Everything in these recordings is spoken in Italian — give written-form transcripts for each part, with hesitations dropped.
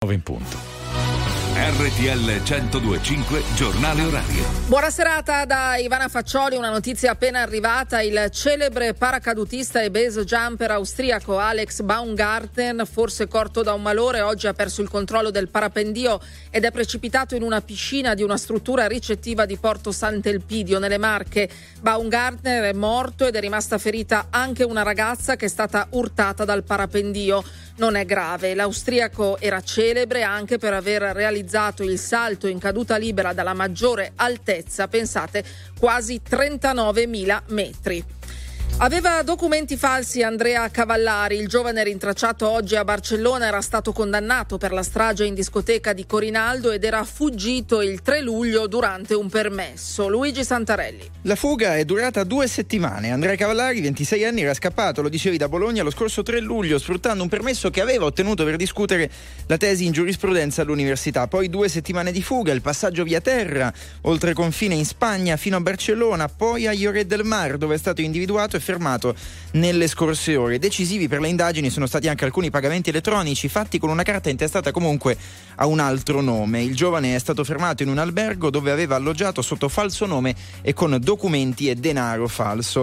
9 in punto. RTL 102.5 Giornale Orario. Buona serata da Ivana Faccioli. Una notizia appena arrivata: il celebre paracadutista e base jumper austriaco Alex Baumgarten, forse corto da un malore, oggi ha perso il controllo del parapendio ed è precipitato in una piscina di una struttura ricettiva di Porto Sant'Elpidio nelle Marche. Baumgarten è morto ed è rimasta ferita anche una ragazza che è stata urtata dal parapendio. Non è grave. L'austriaco era celebre anche per aver realizzato il salto in caduta libera dalla maggiore altezza, pensate, quasi 39.000 metri. Aveva documenti falsi Andrea Cavallari, il giovane rintracciato oggi a Barcellona era stato condannato per la strage in discoteca di Corinaldo ed era fuggito il 3 luglio durante un permesso. Luigi Santarelli. La fuga è durata 2 settimane. Andrea Cavallari, 26 anni, era scappato, lo dicevi, da Bologna lo scorso 3 luglio sfruttando un permesso che aveva ottenuto per discutere la tesi in giurisprudenza all'università. Poi 2 settimane di fuga, il passaggio via terra, oltre confine in Spagna fino a Barcellona, poi a Lloret del Mar, dove è stato individuato e fermato nelle scorse ore. Decisivi per le indagini sono stati anche alcuni pagamenti elettronici fatti con una carta intestata comunque a un altro nome. Il giovane è stato fermato in un albergo dove aveva alloggiato sotto falso nome e con documenti e denaro falso.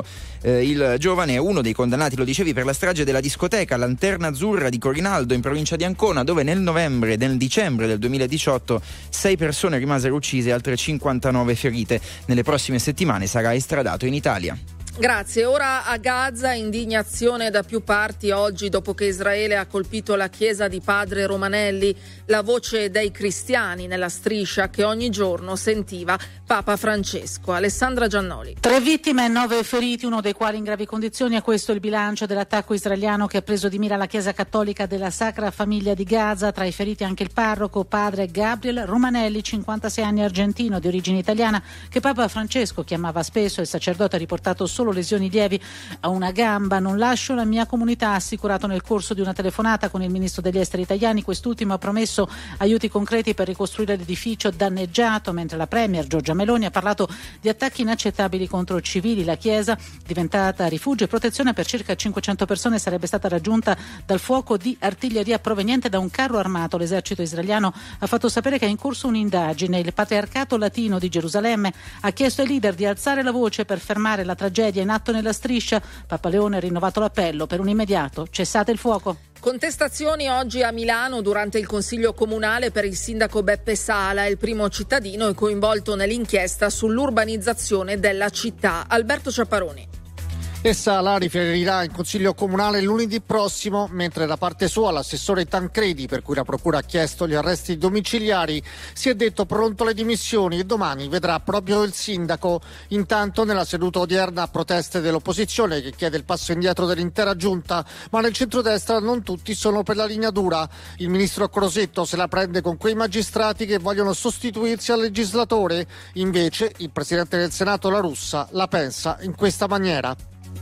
Il giovane è uno dei condannati, lo dicevi, per la strage della discoteca Lanterna Azzurra di Corinaldo in provincia di Ancona, dove nel dicembre del 2018 6 persone rimasero uccise e altre 59 ferite. Nelle prossime settimane sarà estradato in Italia. Grazie. Ora a Gaza, indignazione da più parti oggi dopo che Israele ha colpito la chiesa di Padre Romanelli, la voce dei cristiani nella striscia che ogni giorno sentiva Papa Francesco. Alessandra Giannoli. 3 vittime e 9 feriti, uno dei quali in gravi condizioni. È questo il bilancio dell'attacco israeliano che ha preso di mira la chiesa cattolica della Sacra Famiglia di Gaza. Tra i feriti anche il parroco Padre Gabriel Romanelli, 56 anni, argentino di origine italiana, che Papa Francesco chiamava spesso. Il sacerdote ha riportato solo lesioni lievi a una gamba. Non lascio la mia comunità, ha assicurato nel corso di una telefonata con il ministro degli esteri italiani. Quest'ultimo ha promesso aiuti concreti per ricostruire l'edificio danneggiato, mentre la premier Giorgia Meloni ha parlato di attacchi inaccettabili contro civili. La chiesa, diventata rifugio e protezione per circa 500 persone, sarebbe stata raggiunta dal fuoco di artiglieria proveniente da un carro armato. L'esercito israeliano ha fatto sapere che è in corso un'indagine. Il Patriarcato Latino di Gerusalemme ha chiesto ai leader di alzare la voce per fermare la tragedia in atto nella striscia. Papa Leone ha rinnovato l'appello per un immediato cessate il fuoco. Contestazioni oggi a Milano durante il Consiglio Comunale per il sindaco Beppe Sala, il primo cittadino coinvolto nell'inchiesta sull'urbanizzazione della città. Alberto Ciapparoni. E Sala riferirà in Consiglio Comunale lunedì prossimo, mentre da parte sua l'assessore Tancredi, per cui la Procura ha chiesto gli arresti domiciliari, si è detto pronto alle dimissioni e domani vedrà proprio il sindaco. Intanto nella seduta odierna a proteste dell'opposizione che chiede il passo indietro dell'intera giunta, ma nel centrodestra non tutti sono per la linea dura. Il ministro Crosetto se la prende con quei magistrati che vogliono sostituirsi al legislatore, invece il presidente del Senato La Russa la pensa in questa maniera.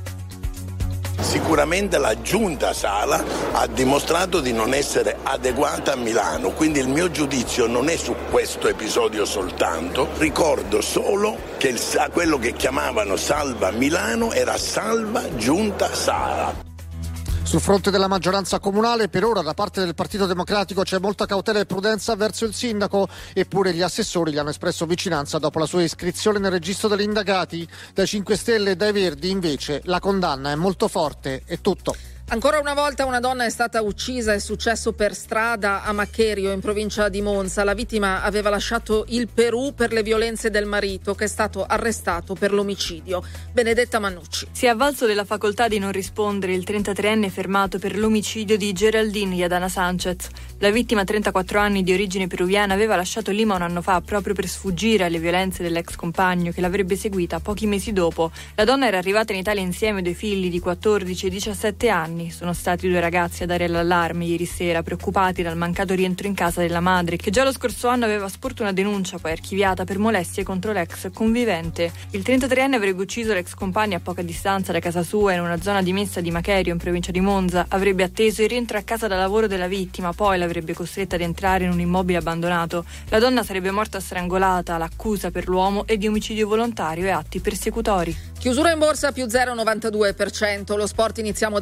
Sicuramente la giunta Sala ha dimostrato di non essere adeguata a Milano, quindi il mio giudizio non è su questo episodio soltanto. Ricordo solo che quello che chiamavano Salva Milano era Salva Giunta Sala. Sul fronte della maggioranza comunale, per ora da parte del Partito Democratico c'è molta cautela e prudenza verso il sindaco, eppure gli assessori gli hanno espresso vicinanza dopo la sua iscrizione nel registro degli indagati. Dai 5 Stelle e dai Verdi invece la condanna è molto forte. È tutto. Ancora una volta una donna è stata uccisa, è successo per strada a Maccherio in provincia di Monza. La vittima aveva lasciato il Perù per le violenze del marito, che è stato arrestato per l'omicidio. Benedetta Mannucci. Si è avvalso della facoltà di non rispondere il 33enne fermato per l'omicidio di Geraldine Yadana Sanchez. La vittima, 34 anni, di origine peruviana, aveva lasciato Lima un anno fa proprio per sfuggire alle violenze dell'ex compagno che l'avrebbe seguita pochi mesi dopo. La donna era arrivata in Italia insieme ai 2 figli di 14 e 17 anni. Sono stati 2 ragazzi a dare l'allarme ieri sera, preoccupati dal mancato rientro in casa della madre, che già lo scorso anno aveva sporto una denuncia poi archiviata per molestie contro l'ex convivente. Il 33enne avrebbe ucciso l'ex compagna a poca distanza da casa sua in una zona dimessa di Maccherio in provincia di Monza. Avrebbe atteso il rientro a casa da lavoro della vittima, poi l'avrebbe costretta ad entrare in un immobile abbandonato. La donna sarebbe morta strangolata. L'accusa per l'uomo è di omicidio volontario e atti persecutori. Chiusura in borsa più 0,92%. Lo sport, iniziamo dal ciclismo.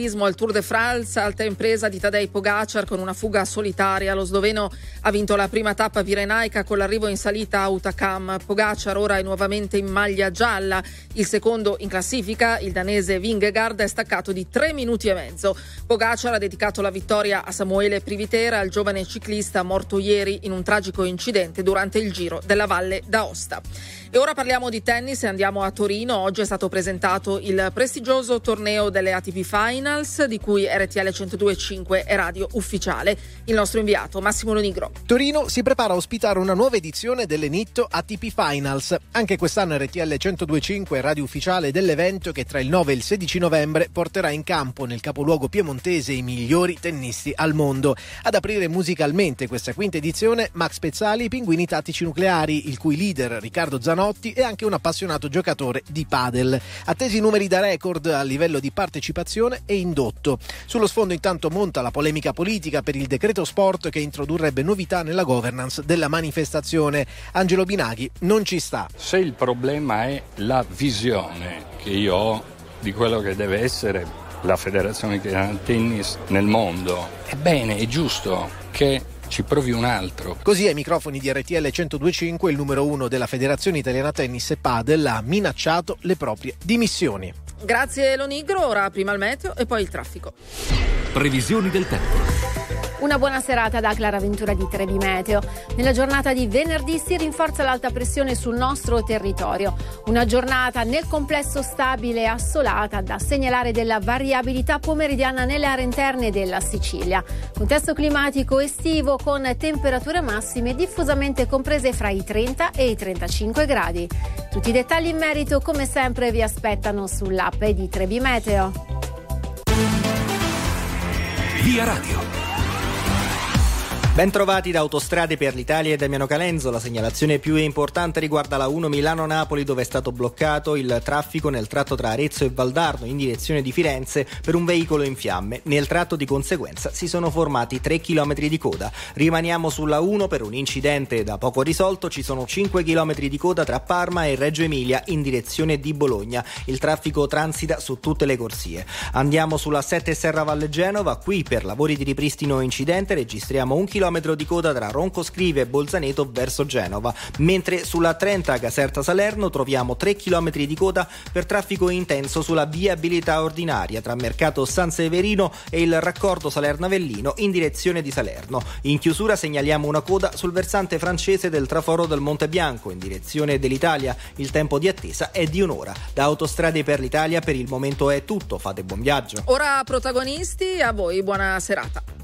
ciclismo al Tour de France, alta impresa di Tadej Pogacar con una fuga solitaria. Lo sloveno ha vinto la prima tappa pirenaica con l'arrivo in salita a Utakam. Pogacar ora è nuovamente in maglia gialla. Il secondo in classifica, il danese Vingegaard, è staccato di 3 minuti e mezzo. Pogacar ha dedicato la vittoria a Samuele Privitera, il giovane ciclista morto ieri in un tragico incidente durante il Giro della Valle d'Aosta. E ora parliamo di tennis e andiamo a Torino. Oggi è stato presentato il prestigioso torneo delle ATP Finals, di cui RTL 102.5 è radio ufficiale. Il nostro inviato Massimo Lonigro. Torino si prepara a ospitare una nuova edizione delle NIT ATP Finals. Anche quest'anno RTL 102.5 è radio ufficiale dell'evento che tra il 9 e il 16 novembre porterà in campo nel capoluogo piemontese i migliori tennisti al mondo. Ad aprire musicalmente questa quinta edizione Max Pezzali, i Pinguini Tattici Nucleari, il cui leader Riccardo Zanotti è anche un appassionato giocatore di padel. Attesi numeri da record a livello di partecipazione e indotto. Sullo sfondo intanto monta la polemica politica per il decreto sport che introdurrebbe novità nella governance della manifestazione. Angelo Binaghi non ci sta. Se il problema è la visione che io ho di quello che deve essere la Federazione Italiana Tennis nel mondo, ebbene è giusto che ci provi un altro. Così ai microfoni di RTL 102.5 il numero 1 della Federazione Italiana Tennis e Padel ha minacciato le proprie dimissioni. Grazie Lonigro, ora prima il meteo e poi il traffico. Previsioni del tempo. Una buona serata da Clara Ventura di Trebi Meteo. Nella giornata di venerdì si rinforza l'alta pressione sul nostro territorio. Una giornata nel complesso stabile e assolata, da segnalare della variabilità pomeridiana nelle aree interne della Sicilia. Contesto climatico estivo con temperature massime diffusamente comprese fra i 30 e i 35 gradi. Tutti i dettagli in merito, come sempre, vi aspettano sull'app di Trebi Meteo. Via Radio. Ben trovati da Autostrade per l'Italia e Damiano Calenzo. La segnalazione più importante riguarda la 1 Milano-Napoli, dove è stato bloccato il traffico nel tratto tra Arezzo e Valdarno in direzione di Firenze per un veicolo in fiamme. Nel tratto di conseguenza si sono formati 3 km di coda. Rimaniamo sulla 1 per un incidente da poco risolto. Ci sono 5 km di coda tra Parma e Reggio Emilia in direzione di Bologna. Il traffico transita su tutte le corsie. Andiamo sulla 7 Serravalle Genova. Qui per lavori di ripristino incidente registriamo 1 chilometro di coda tra Roncoscrive e Bolzaneto verso Genova, mentre sulla 30 Caserta Salerno troviamo 3 km di coda per traffico intenso sulla viabilità ordinaria tra Mercato San Severino e il raccordo Salerno-Avellino in direzione di Salerno. In chiusura segnaliamo una coda sul versante francese del traforo del Monte Bianco in direzione dell'Italia. Il tempo di attesa è di un'ora. Da Autostrade per l'Italia per il momento è tutto, fate buon viaggio. Ora protagonisti, a voi buona serata.